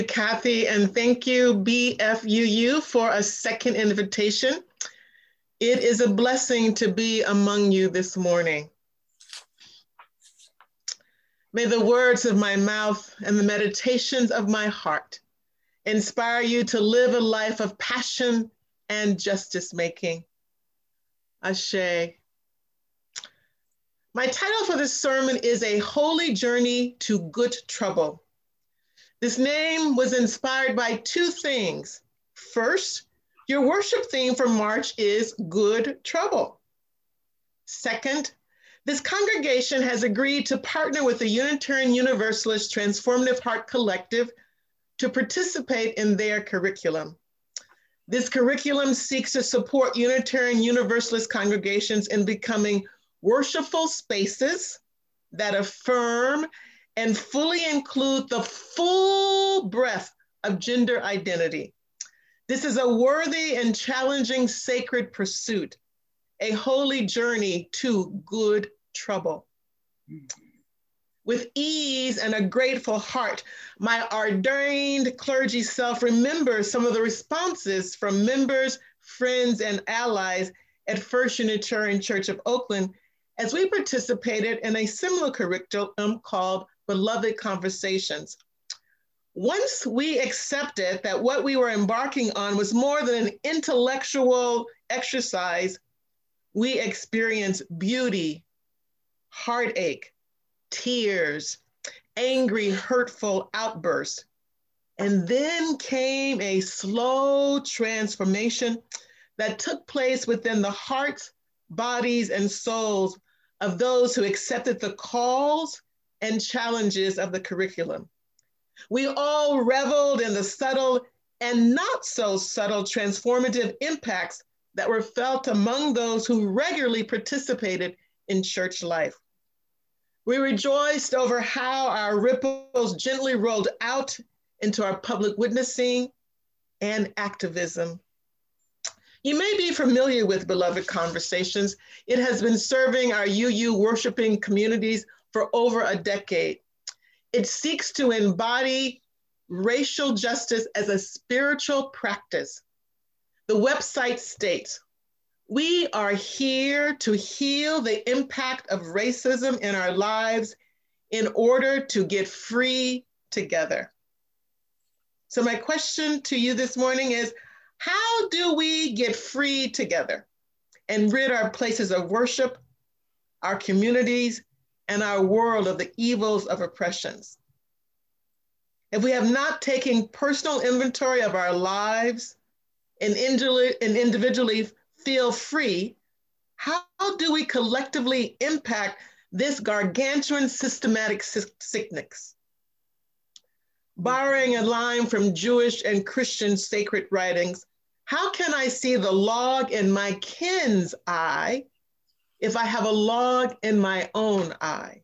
Kathy, and thank you, BFUU, for a second invitation. It is a blessing to be among you this morning. May the words of my mouth and the meditations of my heart inspire you to live a life of passion and justice making. Ashe. My title for this sermon is A Holy Journey to Good Trouble. This name was inspired by two things. First, your worship theme for March is Good Trouble. Second, this congregation has agreed to partner with the Unitarian Universalist Transformative Heart Collective to participate in their curriculum. This curriculum seeks to support Unitarian Universalist congregations in becoming worshipful spaces that affirm and fully include the full breadth of gender identity. This is a worthy and challenging sacred pursuit, a holy journey to good trouble. With ease and a grateful heart, my ordained clergy self remembers some of the responses from members, friends, and allies at First Unitarian Church of Oakland as we participated in a similar curriculum called Beloved Conversations. Once we accepted that what we were embarking on was more than an intellectual exercise, we experienced beauty, heartache, tears, angry, hurtful outbursts. And then came a slow transformation that took place within the hearts, bodies, and souls of those who accepted the calls and challenges of the curriculum. We all reveled in the subtle and not so subtle transformative impacts that were felt among those who regularly participated in church life. We rejoiced over how our ripples gently rolled out into our public witnessing and activism. You may be familiar with Beloved Conversations. It has been serving our UU worshiping communities for over a decade. It seeks to embody racial justice as a spiritual practice. The website states, "We are here to heal the impact of racism in our lives in order to get free together." So my question to you this morning is, how do we get free together and rid our places of worship, our communities, and our world of the evils of oppressions? If we have not taken personal inventory of our lives and individually feel free, how do we collectively impact this gargantuan systematic sickness? Borrowing a line from Jewish and Christian sacred writings, how can I see the log in my kin's eye if I have a log in my own eye?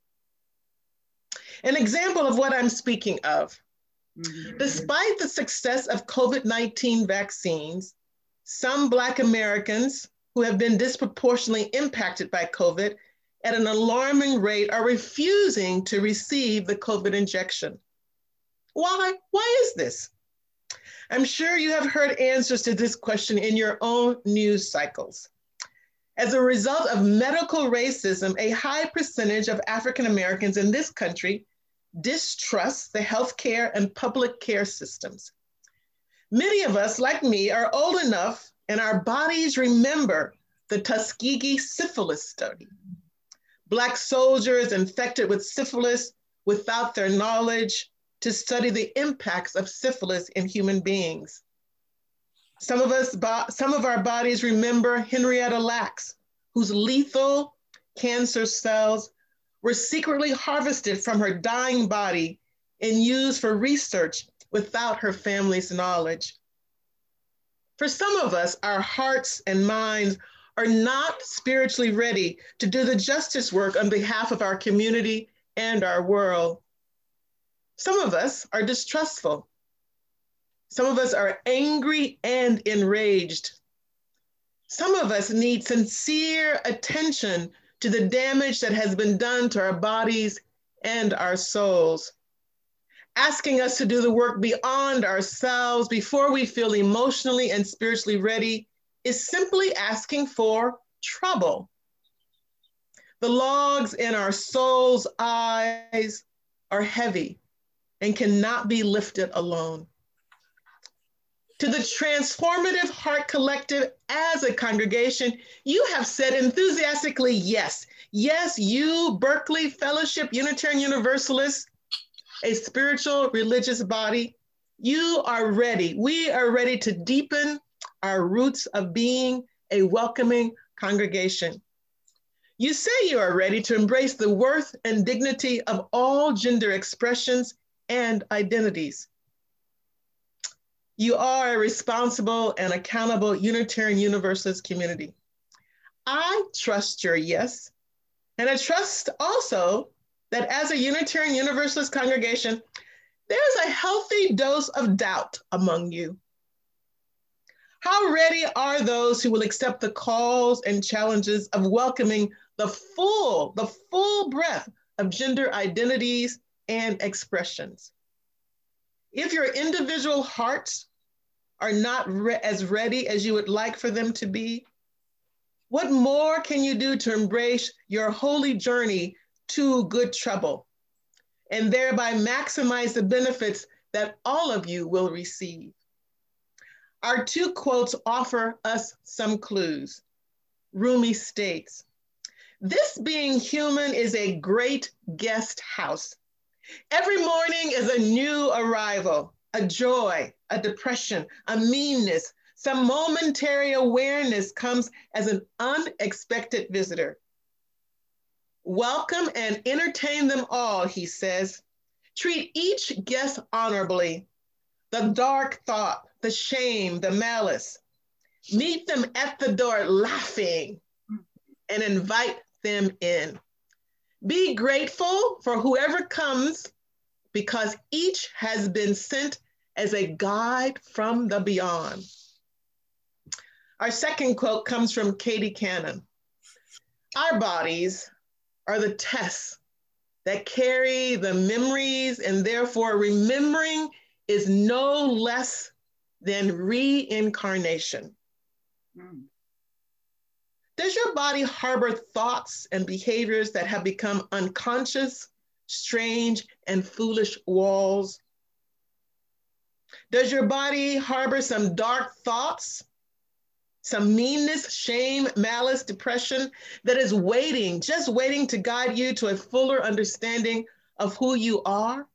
An example of what I'm speaking of. Despite the success of COVID-19 vaccines, some Black Americans who have been disproportionately impacted by COVID at an alarming rate are refusing to receive the COVID injection. Why? Why is this? I'm sure you have heard answers to this question in your own news cycles. As a result of medical racism, a high percentage of African Americans in this country distrust the healthcare and public care systems. Many of us, like me, are old enough and our bodies remember the Tuskegee syphilis study. Black soldiers infected with syphilis without their knowledge to study the impacts of syphilis in human beings. Some of our bodies remember Henrietta Lacks, whose lethal cancer cells were secretly harvested from her dying body and used for research without her family's knowledge. For some of us, our hearts and minds are not spiritually ready to do the justice work on behalf of our community and our world. Some of us are distrustful. Some of us are angry and enraged. Some of us need sincere attention to the damage that has been done to our bodies and our souls. asking us to do the work beyond ourselves before we feel emotionally and spiritually ready is simply asking for trouble. The logs in our soul's eyes are heavy and cannot be lifted alone. To the Transformative Heart Collective as a congregation, you have said enthusiastically yes. Yes, you, Berkeley Fellowship Unitarian Universalists, a spiritual religious body, you are ready. We are ready to deepen our roots of being a welcoming congregation. You say you are ready to embrace the worth and dignity of all gender expressions and identities. You are a responsible and accountable Unitarian Universalist community. I trust your yes, and I trust also that as a Unitarian Universalist congregation, there's a healthy dose of doubt among you. How ready are those who will accept the calls and challenges of welcoming the full breadth of gender identities and expressions? If your individual hearts are not as ready as you would like for them to be, what more can you do to embrace your holy journey to good trouble and thereby maximize the benefits that all of you will receive? Our two quotes offer us some clues. Rumi states, "This being human is a great guest house. Every morning is a new arrival, a joy, a depression, a meanness. Some momentary awareness comes as an unexpected visitor. Welcome and entertain them all," he says. "Treat each guest honorably. The dark thought, the shame, the malice. Meet them at the door laughing and invite them in. Be grateful for whoever comes because each has been sent as a guide from the beyond." Our second quote comes from Katie Cannon. "Our bodies are the tests that carry the memories, and therefore remembering is no less than reincarnation." Does your body harbor thoughts and behaviors that have become unconscious, strange, and foolish walls? Does your body harbor some dark thoughts, some meanness, shame, malice, depression that is waiting, just waiting to guide you to a fuller understanding of who you are?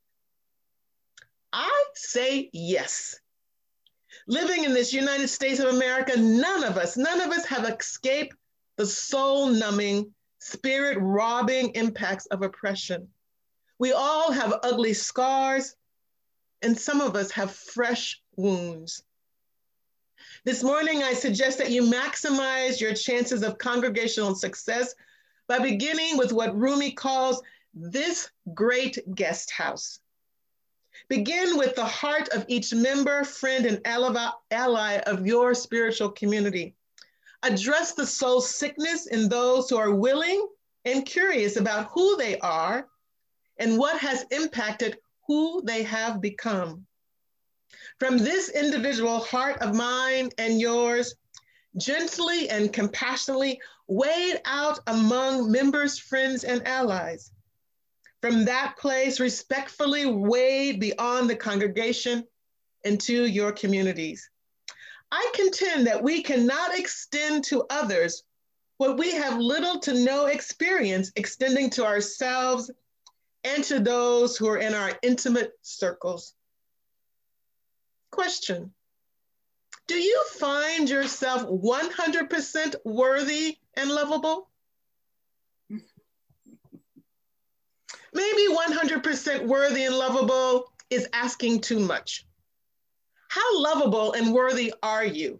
I say yes. Living in this United States of America, none of us have escaped the soul-numbing, spirit-robbing impacts of oppression. We all have ugly scars, and some of us have fresh wounds. This morning, I suggest that you maximize your chances of congregational success by beginning with what Rumi calls this great guest house. Begin with the heart of each member, friend, and ally of your spiritual community. Address the soul sickness in those who are willing and curious about who they are and what has impacted who they have become. From this individual heart of mine and yours, gently and compassionately wade out among members, friends, and allies. From that place, respectfully wade beyond the congregation into your communities. I contend that we cannot extend to others what we have little to no experience extending to ourselves and to those who are in our intimate circles. Question: do you find yourself 100% worthy and lovable? Maybe 100% worthy and lovable is asking too much. How lovable and worthy are you?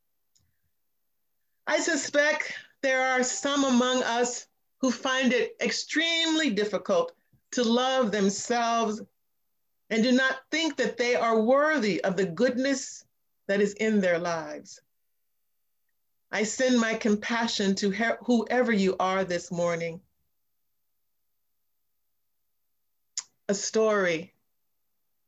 I suspect there are some among us who find it extremely difficult to love themselves and do not think that they are worthy of the goodness that is in their lives. I send my compassion to whoever you are this morning. A story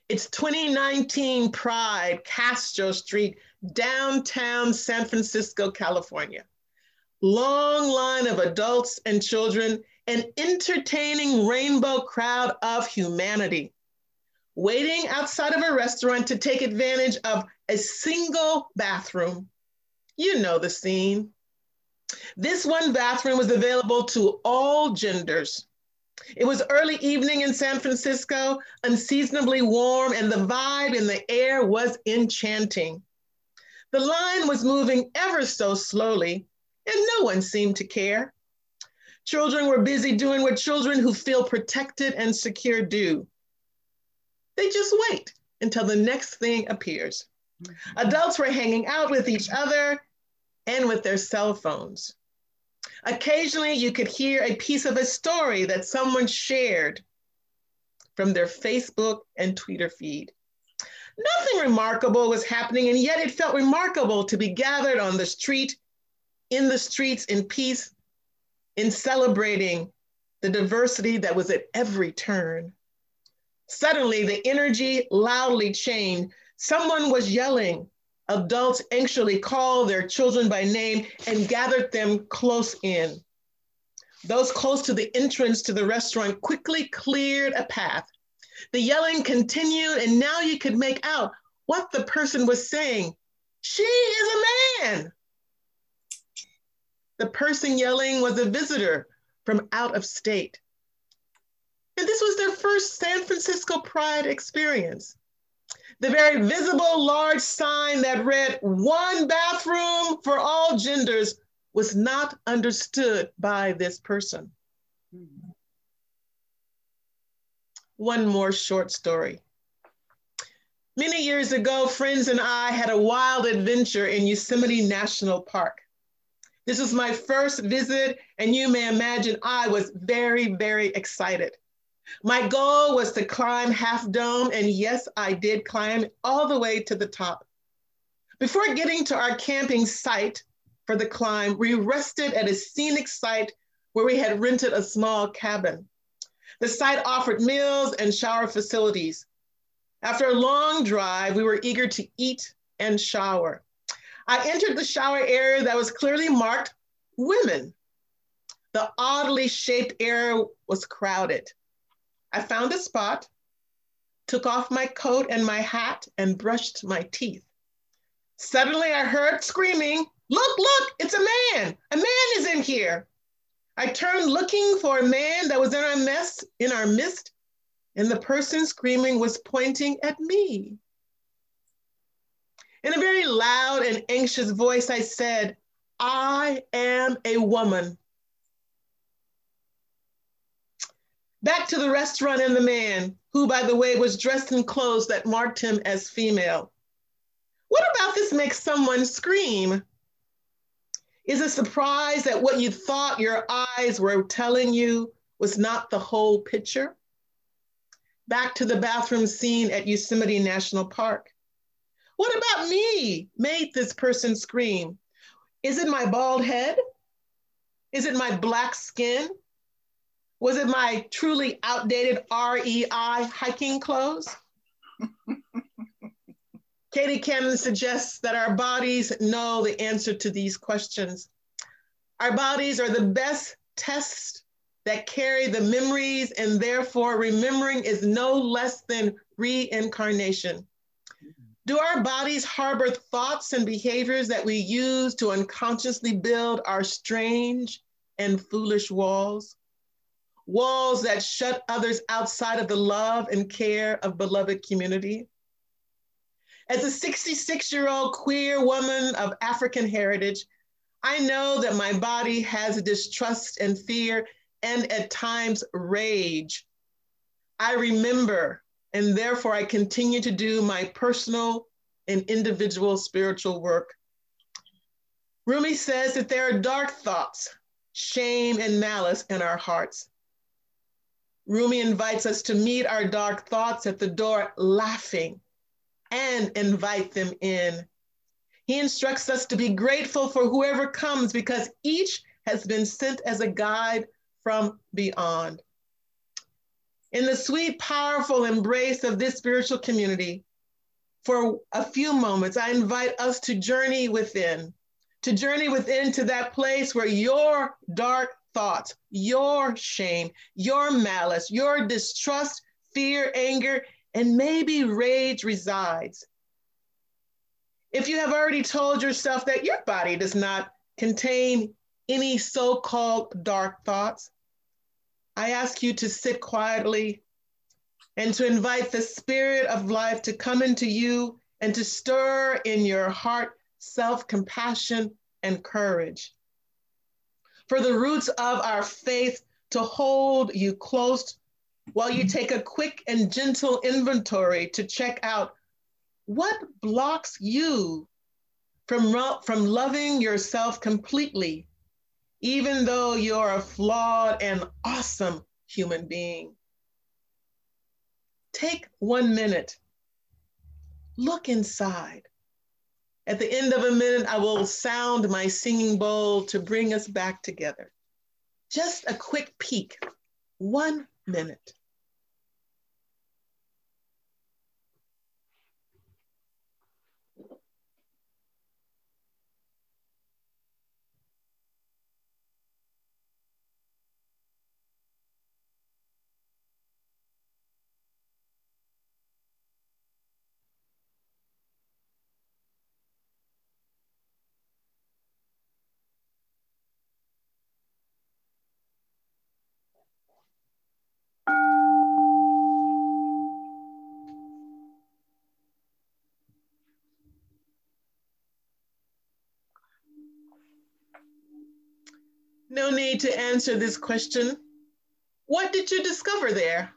It's 2019 Pride, Castro Street, downtown San Francisco, California. Long line of adults and children, an entertaining rainbow crowd of humanity, waiting outside of a restaurant to take advantage of a single bathroom. You know the scene. This one bathroom was available to all genders. It was early evening in San Francisco, unseasonably warm, and the vibe in the air was enchanting. The line was moving ever so slowly, and no one seemed to care. Children were busy doing what children who feel protected and secure do. They just wait until the next thing appears. Adults were hanging out with each other and with their cell phones. Occasionally, you could hear a piece of a story that someone shared from their Facebook and Twitter feed. Nothing remarkable was happening, and yet it felt remarkable to be gathered on the street, in the streets in peace, in celebrating the diversity that was at every turn. Suddenly, the energy loudly changed. Someone was yelling. Adults anxiously called their children by name and gathered them close in. Those close to the entrance to the restaurant quickly cleared a path. The yelling continued, and now you could make out what the person was saying. She is a man. The person yelling was a visitor from out of state. And this was their first San Francisco Pride experience. The very visible large sign that read "one bathroom for all genders" was not understood by this person. One more short story. Many years ago, friends and I had a wild adventure in Yosemite National Park. This was my first visit, and you may imagine I was very, very excited. My goal was to climb Half Dome, and yes, I did climb all the way to the top. Before getting to our camping site for the climb, we rested at a scenic site where we had rented a small cabin. The site offered meals and shower facilities. After a long drive, we were eager to eat and shower. I entered the shower area that was clearly marked women. The oddly shaped area was crowded. I found a spot, took off my coat and my hat, and brushed my teeth. Suddenly I heard screaming, "Look, look, it's a man! A man is in here!" I turned looking for a man that was in our midst, and the person screaming was pointing at me. In a very loud and anxious voice, I said, "I am a woman." Back to the restaurant and the man, who, by the way, was dressed in clothes that marked him as female. What about this makes someone scream? Is it surprise that what you thought your eyes were telling you was not the whole picture? Back to the bathroom scene at Yosemite National Park. What about me made this person scream? Is it my bald head? Is it my black skin? Was it my truly outdated REI hiking clothes? Katie Cannon suggests that our bodies know the answer to these questions. Our bodies are the best tests that carry the memories, and therefore remembering is no less than reincarnation. Do our bodies harbor thoughts and behaviors that we use to unconsciously build our strange and foolish walls? Walls that shut others outside of the love and care of beloved community? As a 66-year-old queer woman of African heritage, I know that my body has distrust and fear and at times rage. I remember, and therefore I continue to do my personal and individual spiritual work. Rumi says that there are dark thoughts, shame and malice in our hearts. Rumi invites us to meet our dark thoughts at the door laughing and invite them in. He instructs us to be grateful for whoever comes because each has been sent as a guide from beyond. In the sweet, powerful embrace of this spiritual community, for a few moments, I invite us to journey within to that place where your dark thoughts, your shame, your malice, your distrust, fear, anger, and maybe rage resides. If you have already told yourself that your body does not contain any so-called dark thoughts, I ask you to sit quietly and to invite the spirit of life to come into you and to stir in your heart self-compassion and courage. For the roots of our faith to hold you close while you take a quick and gentle inventory to check out what blocks you from loving yourself completely, even though you're a flawed and awesome human being. Take 1 minute, look inside. At the end of a minute, I will sound my singing bowl to bring us back together. Just a quick peek, 1 minute. No need to answer this question. What did you discover there?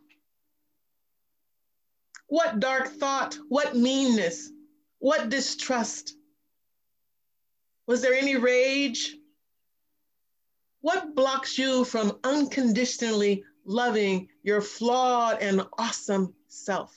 What dark thought? What meanness? What distrust? Was there any rage? What blocks you from unconditionally loving your flawed and awesome self?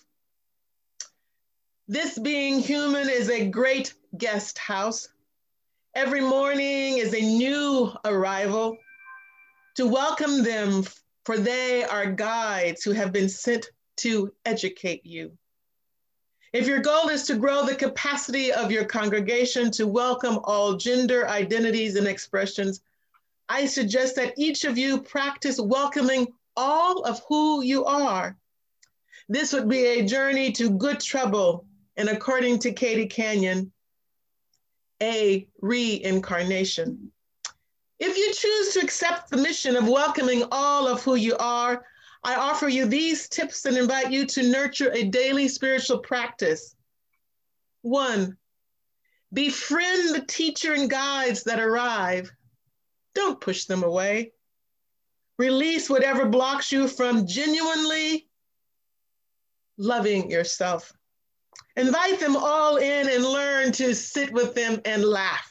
This being human is a great guest house. Every morning is a new arrival to welcome them, for they are guides who have been sent to educate you. If your goal is to grow the capacity of your congregation to welcome all gender identities and expressions, I suggest that each of you practice welcoming all of who you are. This would be a journey to good trouble, and according to Katie Canyon, a reincarnation. If you choose to accept the mission of welcoming all of who you are, I offer you these tips and invite you to nurture a daily spiritual practice. 1, befriend the teacher and guides that arrive. Don't push them away. Release whatever blocks you from genuinely loving yourself. Invite them all in and learn to sit with them and laugh.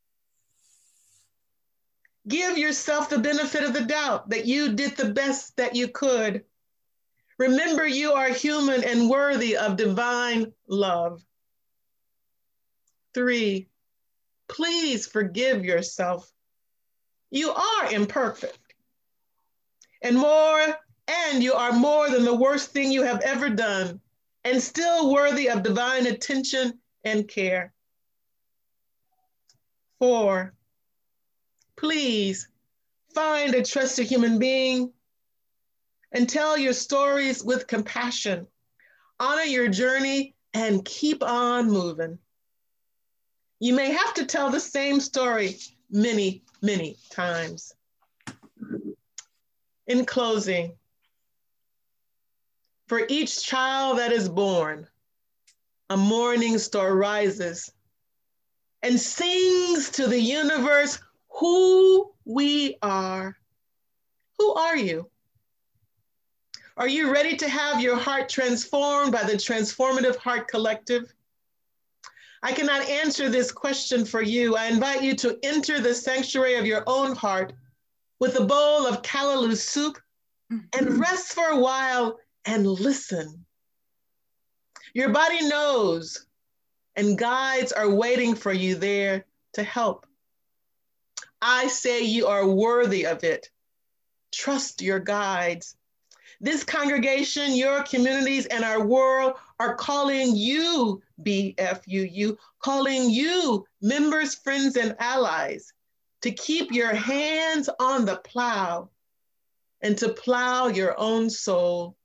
Give yourself the benefit of the doubt that you did the best that you could. Remember, you are human and worthy of divine love. 3, please forgive yourself. You are imperfect. And you are more than the worst thing you have ever done, and still worthy of divine attention and care. 4, please find a trusted human being and tell your stories with compassion. Honor your journey and keep on moving. You may have to tell the same story many, many times. In closing, for each child that is born, a morning star rises and sings to the universe who we are. Who are you? Are you ready to have your heart transformed by the Transformative Heart Collective? I cannot answer this question for you. I invite you to enter the sanctuary of your own heart with a bowl of callaloo soup and rest for a while and listen. Your body knows, and guides are waiting for you there to help. I say you are worthy of it. Trust your guides. This congregation, your communities, and our world are calling you, BFUU, calling you, members, friends, and allies, to keep your hands on the plow and to plow your own soul.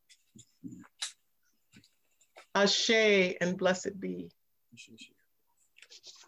Ashe and blessed be.